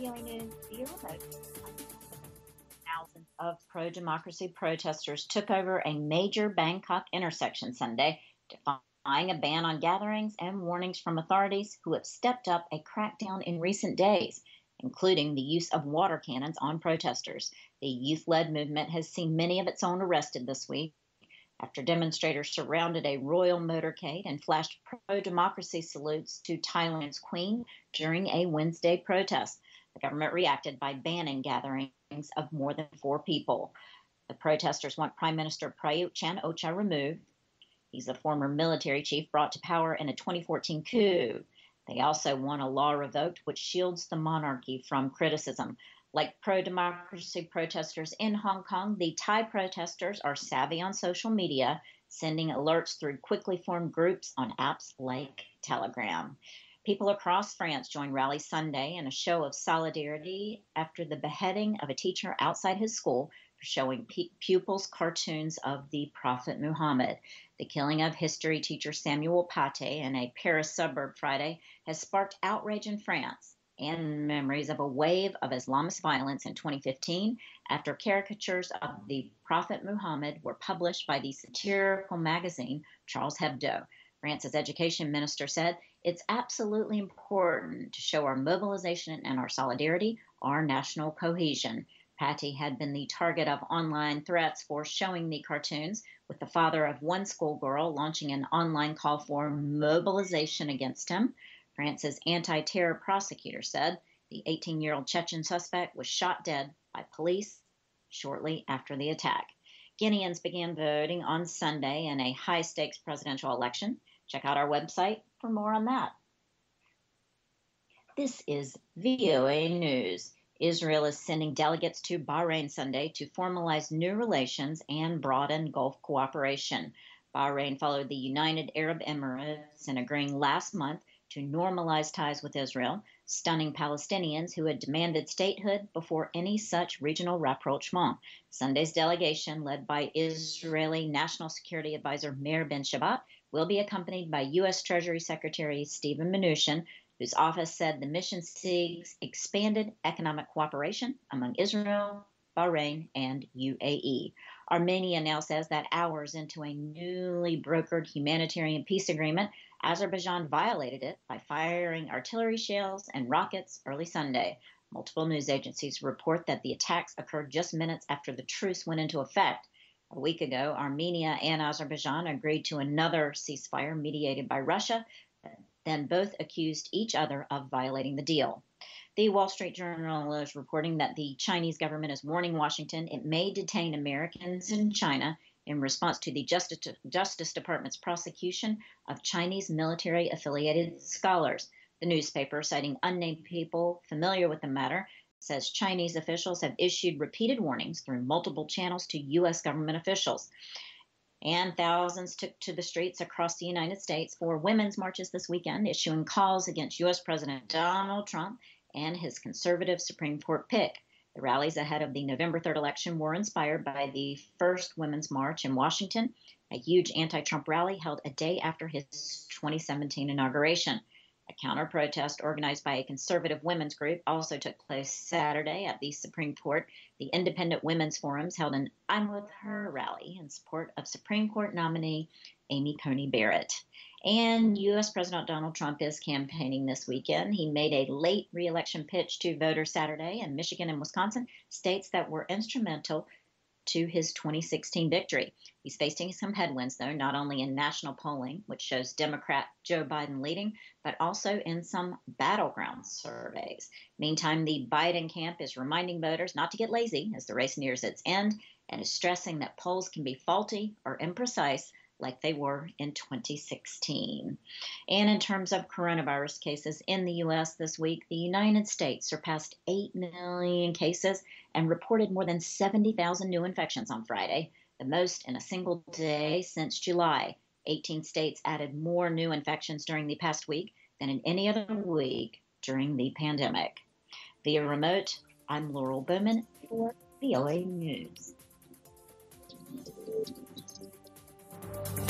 VOA News via remote. Thousands of pro-democracy protesters took over a major Bangkok intersection Sunday, defying a ban on gatherings and warnings from authorities who have stepped up a crackdown in recent days, including the use of water cannons on protesters. The youth-led movement has seen many of its own arrested this week after demonstrators surrounded a royal motorcade and flashed pro-democracy salutes to Thailand's queen during a Wednesday protest. The government reacted by banning gatherings of more than 4 people. The protesters want Prime Minister Prayut Chan-o-cha removed. He's a former military chief brought to power in a 2014 coup. They also want a law revoked which shields the monarchy from criticism. Like pro-democracy protesters in Hong Kong, the Thai protesters are savvy on social media, sending alerts through quickly formed groups on apps like Telegram. People across France joined Rally Sunday in a show of solidarity after the beheading of a teacher outside his school for showing pupils cartoons of the Prophet Muhammad. The killing of history teacher Samuel Paty in a Paris suburb Friday has sparked outrage in France and memories of a wave of Islamist violence in 2015 after caricatures of the Prophet Muhammad were published by the satirical magazine Charles Hebdo. France's education minister said, "It's absolutely important to show our mobilization and our solidarity, our national cohesion." Paty had been the target of online threats for showing the cartoons, with the father of one schoolgirl launching an online call for mobilization against him. France's anti-terror prosecutor said the 18-year-old Chechen suspect was shot dead by police shortly after the attack. Guineans began voting on Sunday in a high-stakes presidential election. Check out our website for more on that. This is VOA News. Israel is sending delegates to Bahrain Sunday to formalize new relations and broaden Gulf cooperation. Bahrain followed the United Arab Emirates in agreeing last month to normalize ties with Israel, stunning Palestinians who had demanded statehood before any such regional rapprochement. Sunday's delegation, led by Israeli National Security Advisor Meir Ben-Shabbat, will be accompanied by U.S. Treasury Secretary Steven Mnuchin, whose office said the mission seeks expanded economic cooperation among Israel, Bahrain, and UAE. Armenia now says that hours into a newly brokered humanitarian peace agreement, Azerbaijan violated it by firing artillery shells and rockets early Sunday. Multiple news agencies report that the attacks occurred just minutes after the truce went into effect. A week ago, Armenia and Azerbaijan agreed to another ceasefire mediated by Russia, then both accused each other of violating the deal. The Wall Street Journal is reporting that the Chinese government is warning Washington it may detain Americans in China in response to the Justice Department's prosecution of Chinese military-affiliated scholars. The newspaper, citing unnamed people familiar with the matter, says Chinese officials have issued repeated warnings through multiple channels to U.S. government officials. And thousands took to the streets across the United States for women's marches this weekend, issuing calls against U.S. President Donald Trump and his conservative Supreme Court pick. The rallies ahead of the November 3rd election were inspired by the first Women's March in Washington, a huge anti-Trump rally held a day after his 2017 inauguration. A counter-protest organized by a conservative women's group also took place Saturday at the Supreme Court. The Independent Women's Forums held an I'm With Her rally in support of Supreme Court nominee Amy Coney Barrett. And U.S. President Donald Trump is campaigning this weekend. He made a late re-election pitch to voters Saturday in Michigan and Wisconsin, states that were instrumental to his 2016 victory. He's facing some headwinds, though, not only in national polling, which shows Democrat Joe Biden leading, but also in some battleground surveys. Meantime, the Biden camp is reminding voters not to get lazy as the race nears its end and is stressing that polls can be faulty or imprecise like they were in 2016. And in terms of coronavirus cases in the U.S. this week, the United States surpassed 8 million cases and reported more than 70,000 new infections on Friday, the most in a single day since July. 18 states added more new infections during the past week than in any other week during the pandemic. Via remote, I'm Laurel Bowman for VOA News.